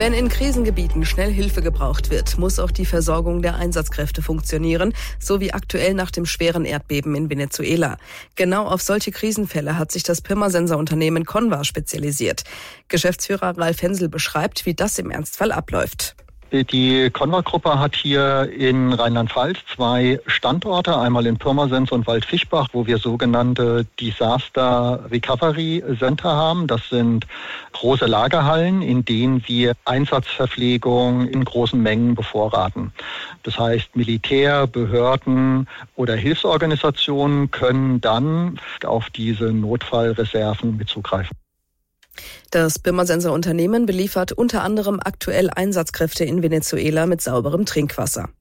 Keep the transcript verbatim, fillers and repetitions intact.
Wenn in Krisengebieten schnell Hilfe gebraucht wird, muss auch die Versorgung der Einsatzkräfte funktionieren, so wie aktuell nach dem schweren Erdbeben in Venezuela. Genau auf solche Krisenfälle hat sich das Pirmasensor-Unternehmen Convar spezialisiert. Geschäftsführer Ralf Hensel beschreibt, wie das im Ernstfall abläuft. Die Convar-Gruppe hat hier in Rheinland-Pfalz zwei Standorte, einmal in Pirmasens und Waldfischbach, wo wir sogenannte Disaster Recovery Center haben. Das sind große Lagerhallen, in denen wir Einsatzverpflegung in großen Mengen bevorraten. Das heißt, Militär, Behörden oder Hilfsorganisationen können dann auf diese Notfallreserven mit zugreifen. Das Pirmasensor-Unternehmen beliefert unter anderem aktuell Einsatzkräfte in Venezuela mit sauberem Trinkwasser.